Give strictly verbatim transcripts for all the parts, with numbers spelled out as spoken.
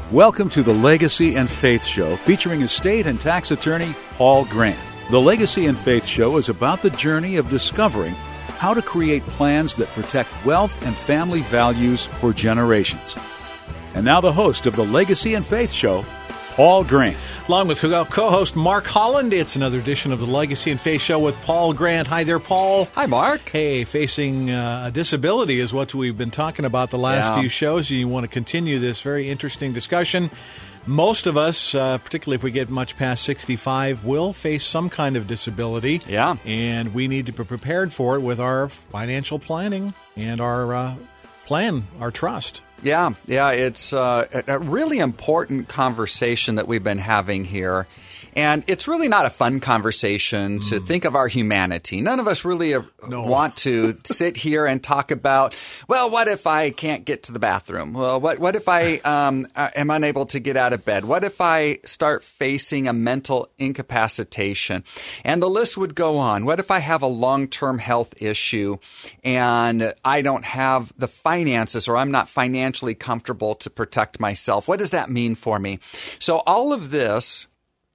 Welcome to the Legacy and Faith Show, featuring estate and tax attorney Paul Grant. The Legacy and Faith Show is about the journey of discovering how to create plans that protect wealth and family values for generations. And now the host of the Legacy and Faith Show, Paul Grant. Along with co-host Mark Holland, it's another edition of the Legacy and Faith Show with Paul Grant. Hi there, Paul. Hi, Mark. Hey, facing uh, a disability is what we've been talking about the last yeah. few shows. You want to continue this very interesting discussion. Most of us, uh, particularly if we get much past sixty-five, will face some kind of disability. Yeah. And we need to be prepared for it with our financial planning and our uh, plan, our trust. Yeah, yeah, it's uh, a really important conversation that we've been having here. And it's really not a fun conversation to mm. think of our humanity. None of us really uh, no. want to sit here and talk about, well, what if I can't get to the bathroom? Well, what what if I um, am unable to get out of bed? What if I start facing a mental incapacitation? And the list would go on. What if I have a long-term health issue and I don't have the finances, or I'm not financially comfortable to protect myself? What does that mean for me? So all of this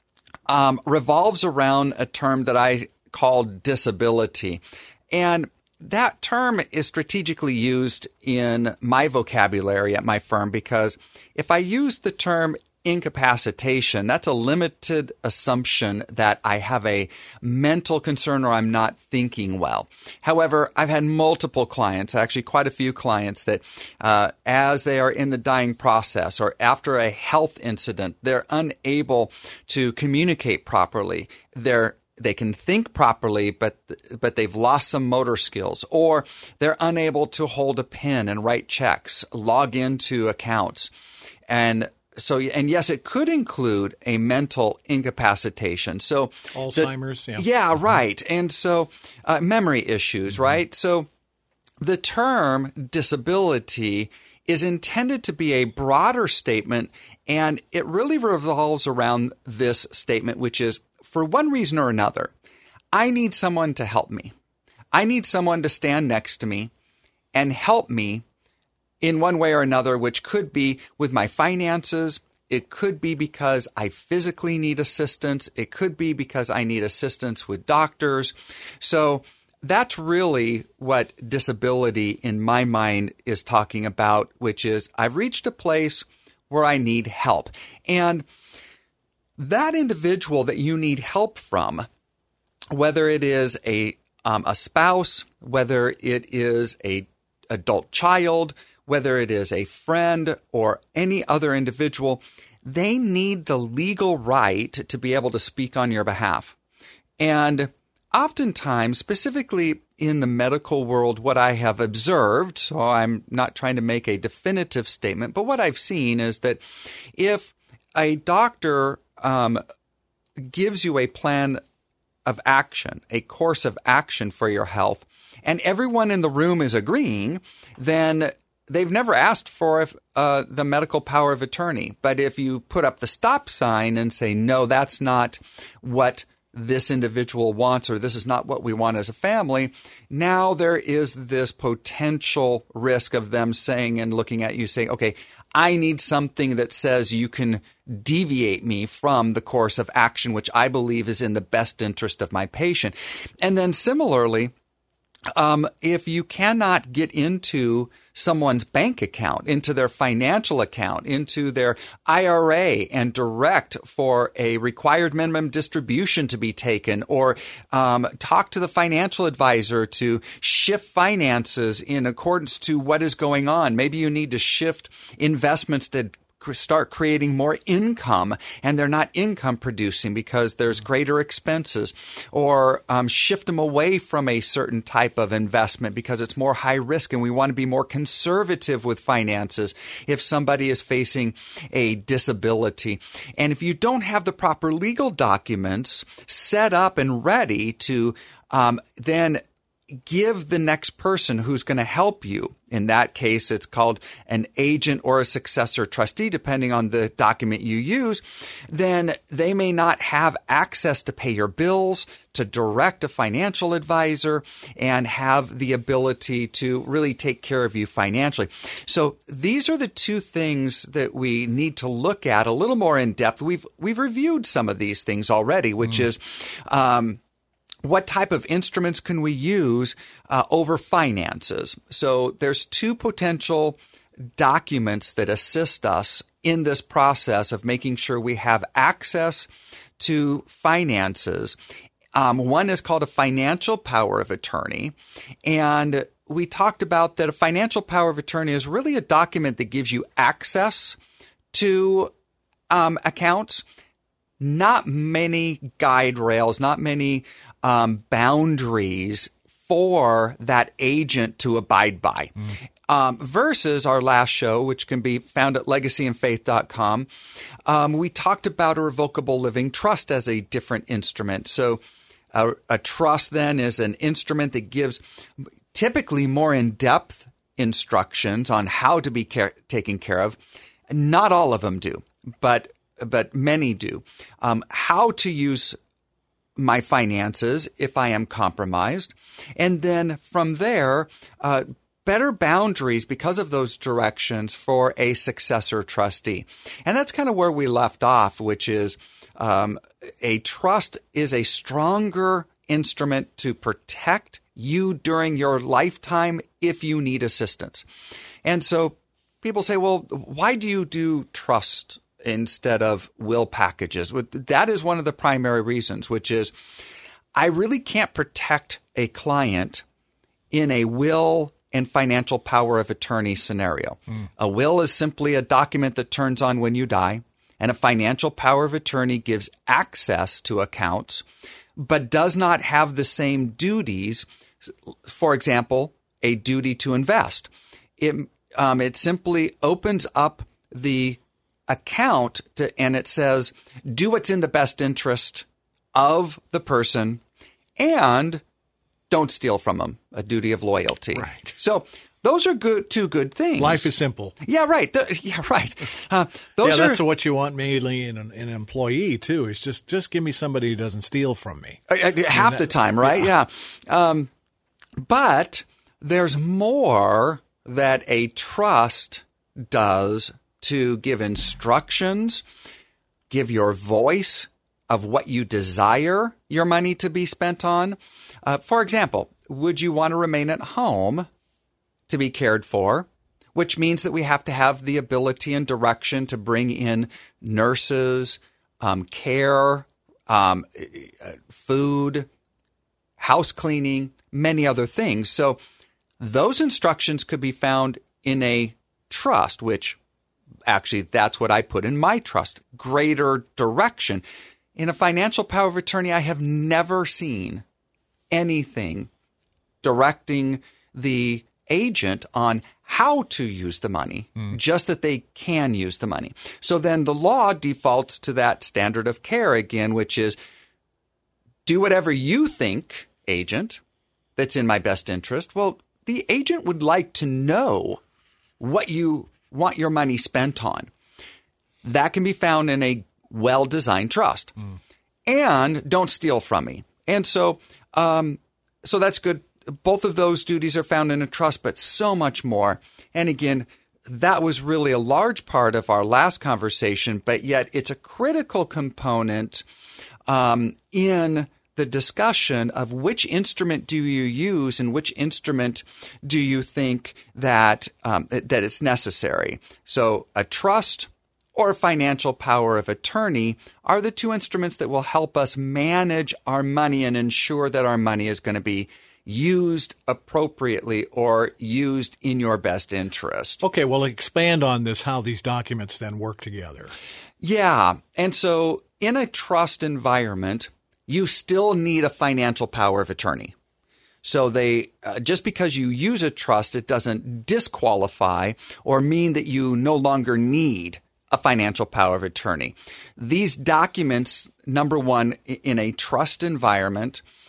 Um, revolves around a term that I call disability. And that term is strategically used in my vocabulary at my firm because if I use the term incapacitation, that's a limited assumption that I have a mental concern or I'm not thinking well. However, I've had multiple clients, actually quite a few clients, that uh, as they are in the dying process or after a health incident, they're unable to communicate properly. They're They can think properly, but but they've lost some motor skills, or they're unable to hold a pen and write checks, log into accounts, and So, and yes, it could include a mental incapacitation. So Alzheimer's, the, yeah. Yeah, right. And so uh, memory issues, mm-hmm. right? So the term disability is intended to be a broader statement, and it really revolves around this statement, which is, for one reason or another, I need someone to help me. I need someone to stand next to me and help me in one way or another, which could be with my finances. It could be because I physically need assistance. It could be because I need assistance with doctors. So that's really what disability in my mind is talking about, which is I've reached a place where I need help. And that individual that you need help from, whether it is a um, a spouse, whether it is a adult child, whether it is a friend or any other individual, they need the legal right to be able to speak on your behalf. And oftentimes, specifically in the medical world, what I have observed, so I'm not trying to make a definitive statement, but what I've seen is that if a doctor um, gives you a plan of action, a course of action for your health, and everyone in the room is agreeing, then they've never asked for uh, the medical power of attorney. But if you put up the stop sign and say, no, that's not what this individual wants, or this is not what we want as a family, now there is this potential risk of them saying and looking at you saying, okay, I need something that says you can deviate me from the course of action, which I believe is in the best interest of my patient. And then similarly, Um, if you cannot get into someone's bank account, into their financial account, into their I R A and direct for a required minimum distribution to be taken, or um, talk to the financial advisor to shift finances in accordance to what is going on. Maybe you need to shift investments that start creating more income, and they're not income producing because there's greater expenses, or um, shift them away from a certain type of investment because it's more high risk, and we want to be more conservative with finances if somebody is facing a disability. And if you don't have the proper legal documents set up and ready to um, then give the next person who's going to help you. In that case, it's called an agent or a successor trustee, depending on the document you use. Then they may not have access to pay your bills, to direct a financial advisor, and have the ability to really take care of you financially. So these are the two things that we need to look at a little more in depth. We've we've reviewed some of these things already, which mm. is um, what type of instruments can we use uh, over finances? So there's two potential documents that assist us in this process of making sure we have access to finances. Um, one is called a financial power of attorney. And we talked about that a financial power of attorney is really a document that gives you access to um, accounts, not many guide rails, not many um, boundaries for that agent to abide by. Mm. Um, versus our last show, which can be found at legacy and faith dot com, um, we talked about a revocable living trust as a different instrument. So a, a trust then is an instrument that gives typically more in-depth instructions on how to be care- taken care of. Not all of them do, but but many do. Um, how to use my finances if I am compromised. And then from there, uh, better boundaries because of those directions for a successor trustee. And that's kind of where we left off, which is um, a trust is a stronger instrument to protect you during your lifetime if you need assistance. And so people say, well, why do you do trust instead of will packages? That is one of the primary reasons, which is I really can't protect a client in a will and financial power of attorney scenario. Mm. A will is simply a document that turns on when you die, and a financial power of attorney gives access to accounts, but does not have the same duties. For example, a duty to invest. It, um, it simply opens up the account to, and it says, do what's in the best interest of the person and don't steal from them, a duty of loyalty. Right. So those are good, two good things. Life is simple. Yeah, right. The, yeah, right. Uh, those yeah, are, that's what you want mainly in an, in an employee, too, is just, just give me somebody who doesn't steal from me. Uh, uh, half the time, right? Yeah. yeah. Um, but there's more that a trust does to give instructions, give your voice of what you desire your money to be spent on. Uh, for example, would you want to remain at home to be cared for, which means that we have to have the ability and direction to bring in nurses, um, care, um, food, house cleaning, many other things. So those instructions could be found in a trust, which actually that's what I put in my trust, greater direction. In a financial power of attorney, I have never seen anything directing the agent on how to use the money, mm. just that they can use the money. So then the law defaults to that standard of care again, which is do whatever you think, agent, that's in my best interest. Well, the agent would like to know what you want your money spent on. That can be found in a well-designed trust. Mm. And don't steal from me. And so um, so that's good. Both of those duties are found in a trust, but so much more. And again, that was really a large part of our last conversation, but yet it's a critical component um, in the discussion of which instrument do you use and which instrument do you think that um, that it's necessary. So a trust or financial power of attorney are the two instruments that will help us manage our money and ensure that our money is going to be used appropriately or used in your best interest. Okay, well, expand on this, how these documents then work together. Yeah, and so in a trust environment, you still need a financial power of attorney. So they uh, just because you use a trust, it doesn't disqualify or mean that you no longer need a financial power of attorney. These documents, number one, in a trust environment,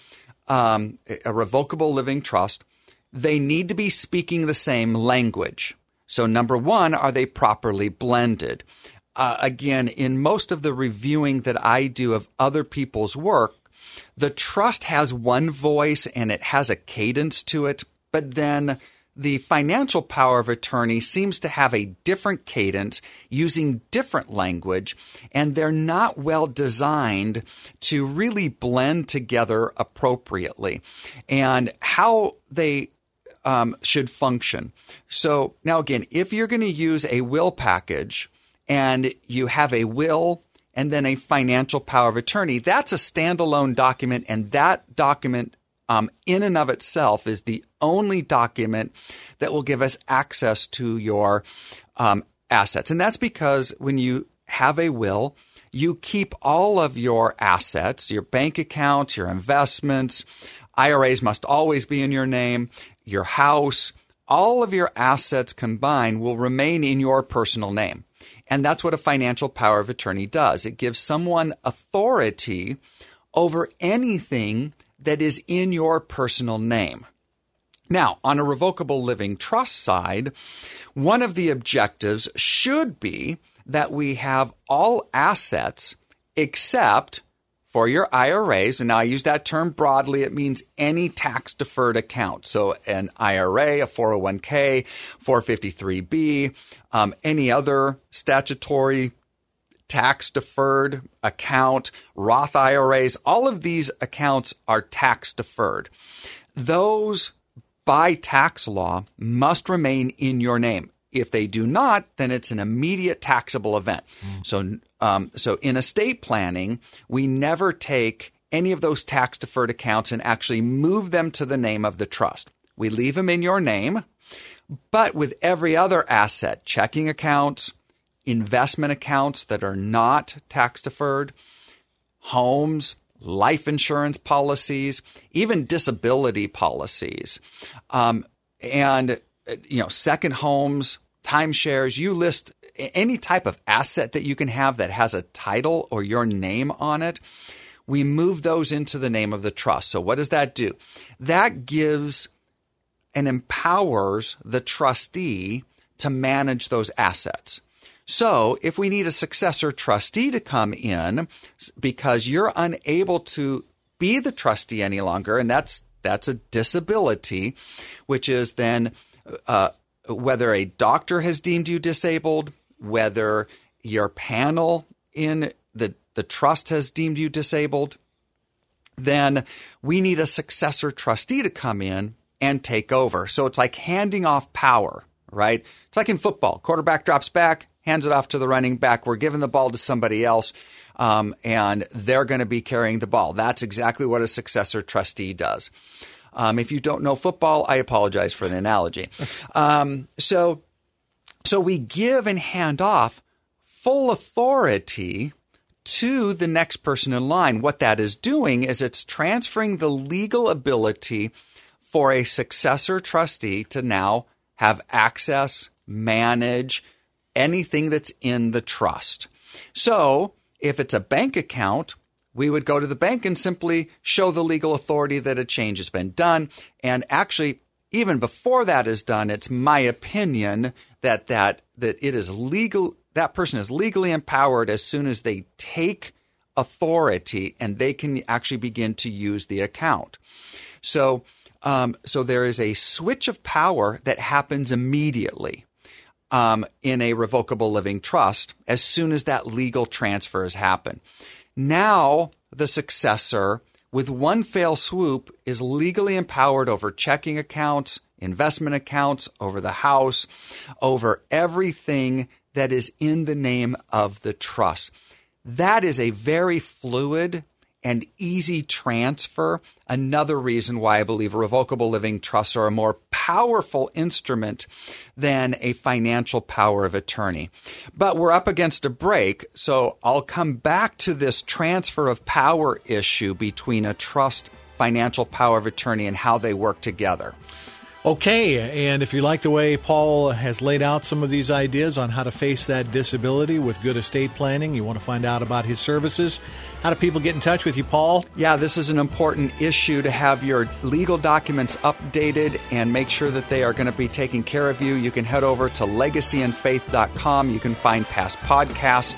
um, a revocable living trust, they need to be speaking the same language. So number one, are they properly blended? Uh, again, in most of the reviewing that I do of other people's work, the trust has one voice and it has a cadence to it, but then the financial power of attorney seems to have a different cadence using different language, and they're not well designed to really blend together appropriately. And how they um, should function. So now again, if you're going to use a will package and you have a will and then a financial power of attorney, that's a standalone document, and that document Um, in and of itself is the only document that will give us access to your um, assets. And that's because when you have a will, you keep all of your assets, your bank accounts, your investments, I R As must always be in your name, your house, all of your assets combined will remain in your personal name. And that's what a financial power of attorney does. It gives someone authority over anything that is in your personal name. Now, on a revocable living trust side, one of the objectives should be that we have all assets except for your I R As. And now I use that term broadly. It means any tax-deferred account. So an I R A, a four oh one k, four fifty-three B, um, any other statutory tax-deferred account, Roth I R As, all of these accounts are tax-deferred. Those, by tax law, must remain in your name. If they do not, then it's an immediate taxable event. Mm. So, um, so in estate planning, we never take any of those tax-deferred accounts and actually move them to the name of the trust. We leave them in your name, but with every other asset, checking accounts, investment accounts that are not tax-deferred, homes, life insurance policies, even disability policies, um, and you know, second homes, timeshares. You list any type of asset that you can have that has a title or your name on it. We move those into the name of the trust. So what does that do? That gives and empowers the trustee to manage those assets. So if we need a successor trustee to come in because you're unable to be the trustee any longer, and that's that's a disability, which is then uh, whether a doctor has deemed you disabled, whether your panel in the, the trust has deemed you disabled, then we need a successor trustee to come in and take over. So it's like handing off power, right? It's like in football. Quarterback drops back, hands it off to the running back. We're giving the ball to somebody else, um, and they're going to be carrying the ball. That's exactly what a successor trustee does. Um, if you don't know football, I apologize for the analogy. Um, so, so we give and hand off full authority to the next person in line. What that is doing is it's transferring the legal ability for a successor trustee to now have access, manage anything that's in the trust. So if it's a bank account, we would go to the bank and simply show the legal authority that a change has been done. And actually, even before that is done, it's my opinion that that, that it is legal. That person is legally empowered as soon as they take authority and they can actually begin to use the account. So, um, so there is a switch of power that happens immediately um, in a revocable living trust as soon as that legal transfer has happened. Now, the successor, with one fell swoop, is legally empowered over checking accounts, investment accounts, over the house, over everything that is in the name of the trust. That is a very fluid and easy transfer. Another reason why I believe revocable living trusts are a more powerful instrument than a financial power of attorney. But we're up against a break, so I'll come back to this transfer of power issue between a trust, financial power of attorney, and how they work together. Okay, and if you like the way Paul has laid out some of these ideas on how to face that disability with good estate planning, you want to find out about his services, how do people get in touch with you, Paul? Yeah, this is an important issue to have your legal documents updated and make sure that they are going to be taking care of you. You can head over to legacy and faith dot com. You can find past podcasts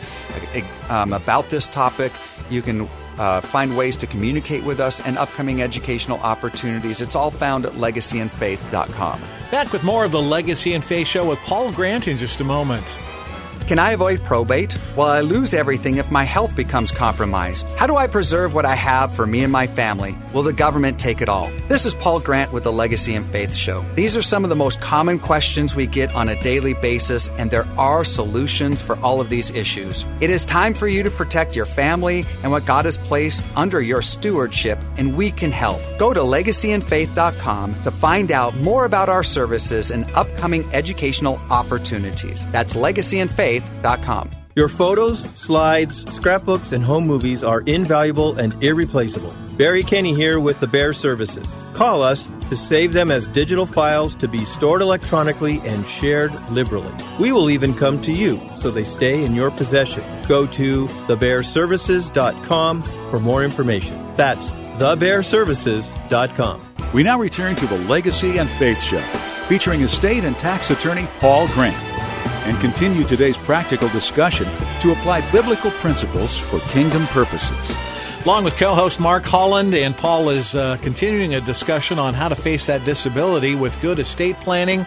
um, about this topic. You can Uh, find ways to communicate with us and upcoming educational opportunities. It's all found at legacy and faith dot com. Back with more of the Legacy and Faith Show with Paul Grant in just a moment. Can I avoid probate? Will I lose everything if my health becomes compromised? How do I preserve what I have for me and my family? Will the government take it all? This is Paul Grant with the Legacy and Faith Show. These are some of the most common questions we get on a daily basis, and there are solutions for all of these issues. It is time for you to protect your family and what God has placed under your stewardship, and we can help. Go to legacy and faith dot com to find out more about our services and upcoming educational opportunities. That's legacy and faith dot com. Your photos, slides, scrapbooks, and home movies are invaluable and irreplaceable. Barry Kenny here with the Bear Services. Call us to save them as digital files to be stored electronically and shared liberally. We will even come to you so they stay in your possession. Go to the bear services dot com for more information. That's the bear services dot com. We now return to the Legacy and Faith Show, featuring estate and tax attorney Paul Grant, and continue today's practical discussion to apply biblical principles for kingdom purposes. Along with co-host Mark Holland, and Paul is uh, continuing a discussion on how to face that disability with good estate planning.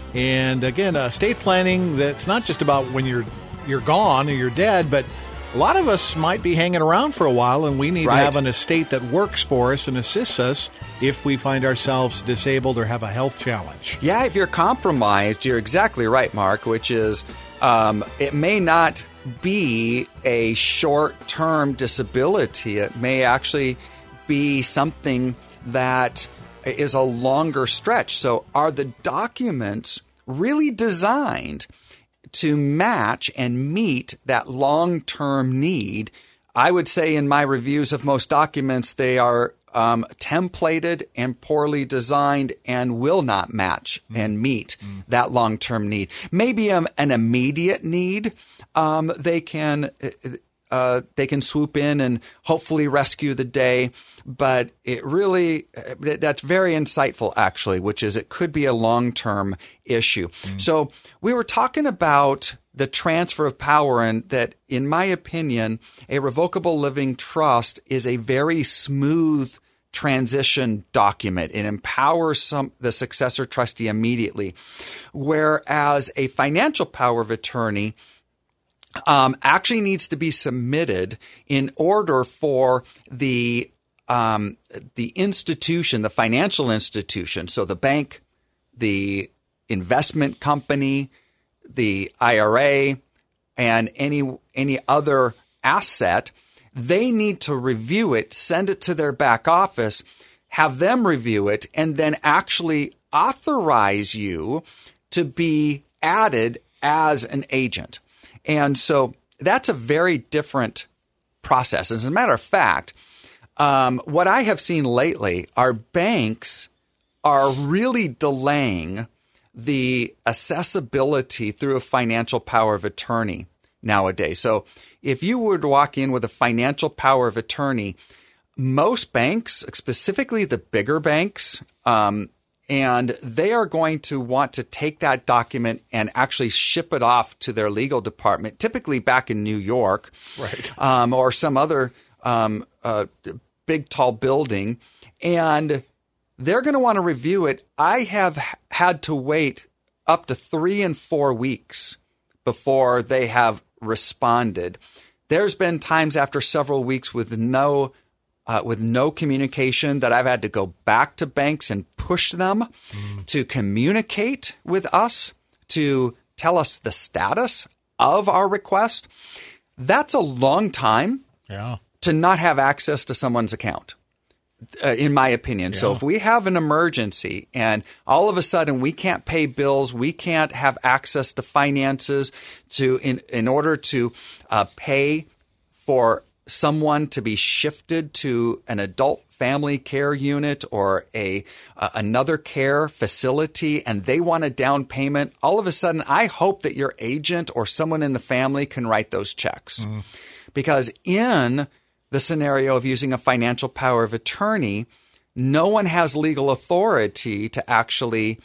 And again, uh, estate planning that's not just about when you're you're gone or you're dead, but a lot of us might be hanging around for a while, and we need Right. to have an estate that works for us and assists us if we find ourselves disabled or have a health challenge. Yeah, if you're compromised, you're exactly right, Mark, which is um, it may not be a short-term disability. It may actually be something that is a longer stretch. So are the documents really designed to match and meet that long-term need? I would say in my reviews of most documents, they are um, templated and poorly designed and will not match mm. and meet mm. that long-term need. Maybe um, an immediate need, um, they can uh, they can swoop in and hopefully rescue the day. But it really, that's very insightful, actually, which is it could be a long-term issue. Mm. So we were talking about the transfer of power, and that, in my opinion, a revocable living trust is a very smooth transition document. It empowers some, the successor trustee immediately, whereas a financial power of attorney um, actually needs to be submitted in order for the um, the institution, the financial institution, so the bank, the investment company, the I R A, and any any other asset, they need to review it, send it to their back office, have them review it, and then actually authorize you to be added as an agent. And so that's a very different process. As a matter of fact, um, what I have seen lately are banks are really delaying the accessibility through a financial power of attorney nowadays. So if you were to walk in with a financial power of attorney, most banks, specifically the bigger banks, um, and they are going to want to take that document and actually ship it off to their legal department, typically back in New York, right, um, or some other um, uh, big, tall building, and they're going to want to review it. I have had to wait up to three and four weeks before they have responded. There's been times after several weeks with no uh, with no communication that I've had to go back to banks and push them mm. to communicate with us, to tell us the status of our request. That's a long time yeah. to not have access to someone's account. Uh, in my opinion. Yeah. So if we have an emergency and all of a sudden we can't pay bills, we can't have access to finances to in, in order to uh, pay for someone to be shifted to an adult family care unit or a uh, another care facility, and they want a down payment, all of a sudden, I hope that your agent or someone in the family can write those checks. Mm. Because in the scenario of using a financial power of attorney, no one has legal authority to actually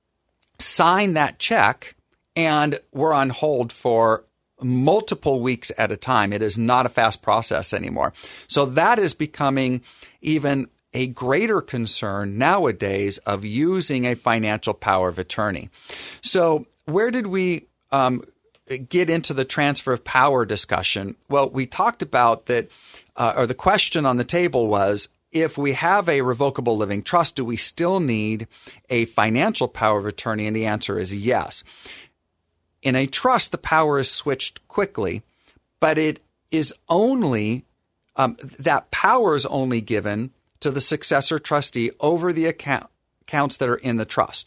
sign that check, and we're on hold for multiple weeks at a time. It is not a fast process anymore. So that is becoming even a greater concern nowadays of using a financial power of attorney. So where did we um, get into the transfer of power discussion? Well, we talked about that, uh, or the question on the table was, if we have a revocable living trust, do we still need a financial power of attorney? And the answer is yes. In a trust, the power is switched quickly, but it is only, um, that power is only given to the successor trustee over the account, accounts that are in the trust.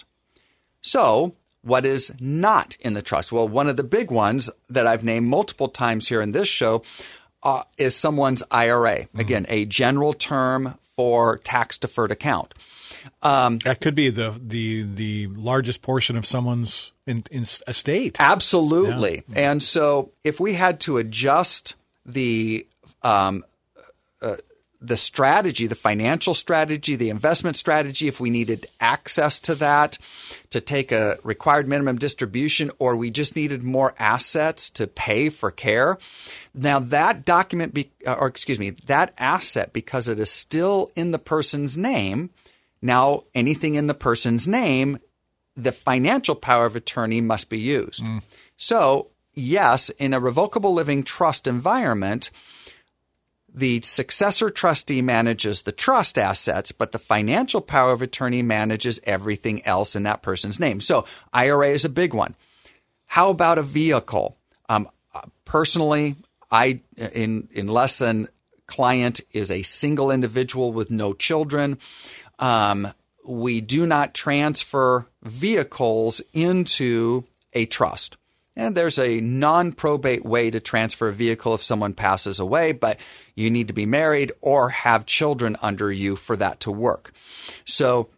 So what is not in the trust? Well, one of the big ones that I've named multiple times here in this show uh, is someone's I R A. Mm-hmm. Again, a general term for tax-deferred account. Um, that could be the the the largest portion of someone's in, in estate. Absolutely. Yeah. And so if we had to adjust the um, uh, the strategy, the financial strategy, the investment strategy, if we needed access to that to take a required minimum distribution, or we just needed more assets to pay for care, now that document, be, or excuse me, that asset, because it is still in the person's name, now anything in the person's name, the financial power of attorney must be used. Mm. So yes, in a revocable living trust environment, the successor trustee manages the trust assets, but the financial power of attorney manages everything else in that person's name. So I R A is a big one. How about a vehicle? Um, personally, I in unless a client is a single individual with no children, um, we do not transfer vehicles into a trust. And there's a non-probate way to transfer a vehicle if someone passes away, but you need to be married or have children under you for that to work. So,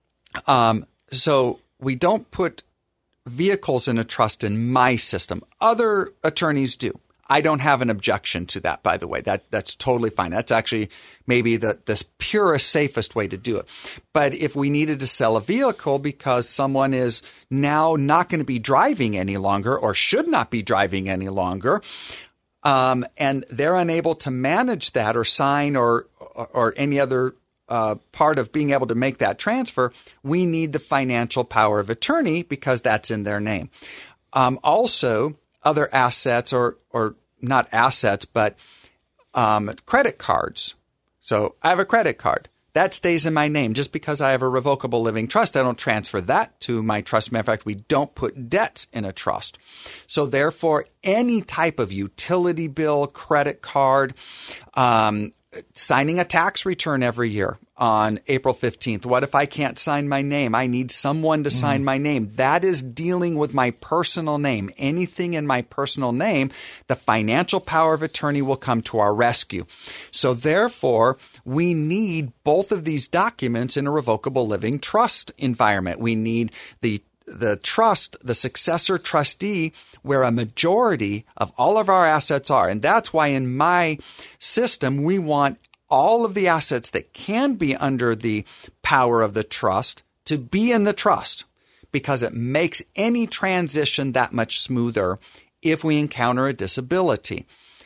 um, so we don't put vehicles in a trust in my system. Other attorneys do. I don't have an objection to that, by the way. That that's totally fine. That's actually maybe the, the purest, safest way to do it. But if we needed to sell a vehicle because someone is now not going to be driving any longer or should not be driving any longer, um, and they're unable to manage that or sign or or, or any other uh, part of being able to make that transfer, we need the financial power of attorney because that's in their name. Um, also, other assets or or not assets, but um, credit cards. So I have a credit card. That stays in my name. Just because I have a revocable living trust, I don't transfer that to my trust. Matter of fact, we don't put debts in a trust. So therefore, any type of utility bill, credit card, um, signing a tax return every year on April fifteenth. What if I can't sign my name? I need someone to mm. sign my name. That is dealing with my personal name. Anything in my personal name, the financial power of attorney will come to our rescue. So therefore, we need both of these documents in a revocable living trust environment. We need the the trust, the successor trustee, where a majority of all of our assets are. And that's why in my system, we want all of the assets that can be under the power of the trust to be in the trust, because it makes any transition that much smoother if we encounter a disability.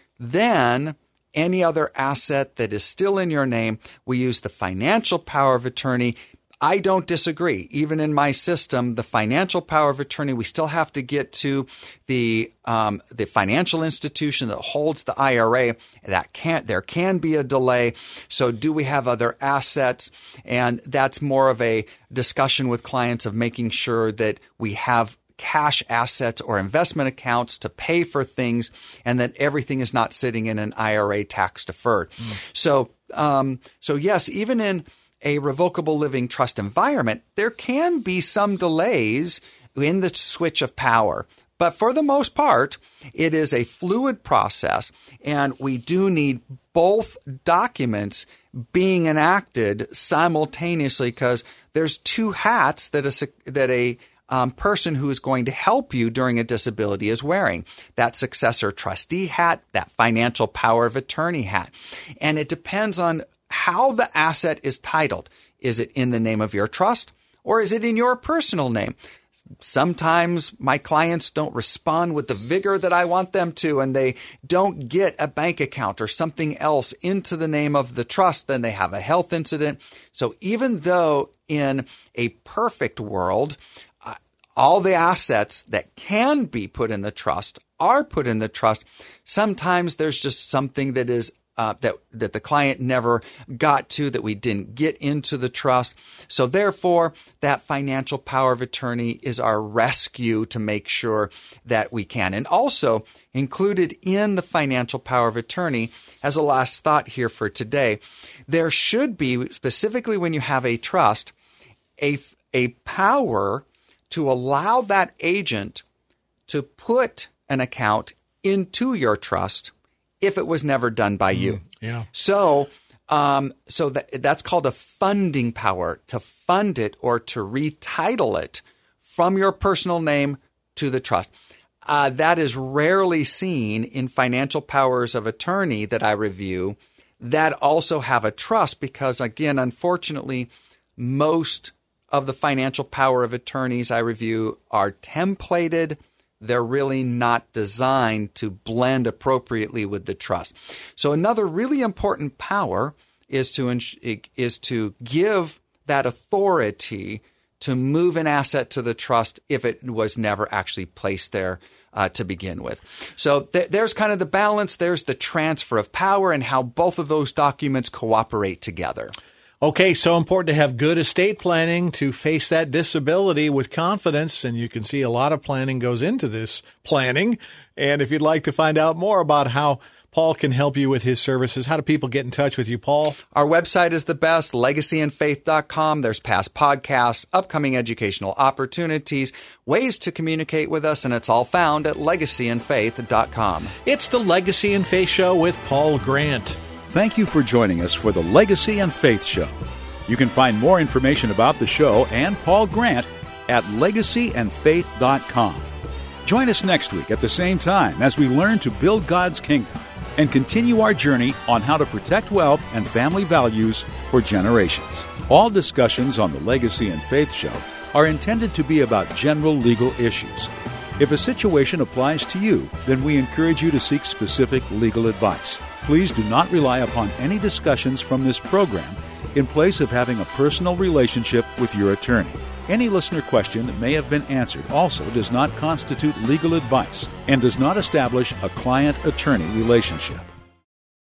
Then any other asset that is still in your name, we use the financial power of attorney. I don't disagree. Even in my system, the financial power of attorney, we still have to get to the um, the financial institution that holds the I R A. That can't. There can be a delay. So, do we have other assets? And that's more of a discussion with clients of making sure that we have cash assets or investment accounts to pay for things, and that everything is not sitting in an I R A tax deferred. Mm. So, um, so yes, even in a revocable living trust environment, there can be some delays in the switch of power. But for the most part, it is a fluid process, and we do need both documents being enacted simultaneously because there's two hats that a, that a um, person who is going to help you during a disability is wearing. That successor trustee hat, that financial power of attorney hat. And it depends on how the asset is titled. Is it in the name of your trust or is it in your personal name? Sometimes my clients don't respond with the vigor that I want them to, and they don't get a bank account or something else into the name of the trust. Then they have a health incident. So even though in a perfect world, uh, all the assets that can be put in the trust are put in the trust, sometimes there's just something that is Uh, that that the client never got to, that we didn't get into the trust. So therefore, that financial power of attorney is our rescue to make sure that we can. And also included in the financial power of attorney, as a last thought here for today, there should be, specifically when you have a trust, a, a power to allow that agent to put an account into your trust if it was never done by you. Mm, yeah. So, um, so that that's called a funding power, to fund it or to retitle it from your personal name to the trust. Uh, that is rarely seen in financial powers of attorney that I review that also have a trust because, again, unfortunately, most of the financial power of attorneys I review are templated. They're really not designed to blend appropriately with the trust. So another really important power is to is to give that authority to move an asset to the trust if it was never actually placed there uh, to begin with. So th- there's kind of the balance. There's the transfer of power and how both of those documents cooperate together. Okay, so important to have good estate planning to face that disability with confidence, and you can see a lot of planning goes into this planning. And if you'd like to find out more about how Paul can help you with his services, how do people get in touch with you, Paul? Our website is the best, legacy and faith dot com. There's past podcasts, upcoming educational opportunities, ways to communicate with us, and it's all found at legacy and faith dot com. It's the Legacy and Faith Show with Paul Grant. Thank you for joining us for the Legacy and Faith Show. You can find more information about the show and Paul Grant at legacy and faith dot com. Join us next week at the same time as we learn to build God's kingdom and continue our journey on how to protect wealth and family values for generations. All discussions on the Legacy and Faith Show are intended to be about general legal issues. If a situation applies to you, then we encourage you to seek specific legal advice. Please do not rely upon any discussions from this program in place of having a personal relationship with your attorney. Any listener question that may have been answered also does not constitute legal advice and does not establish a client-attorney relationship.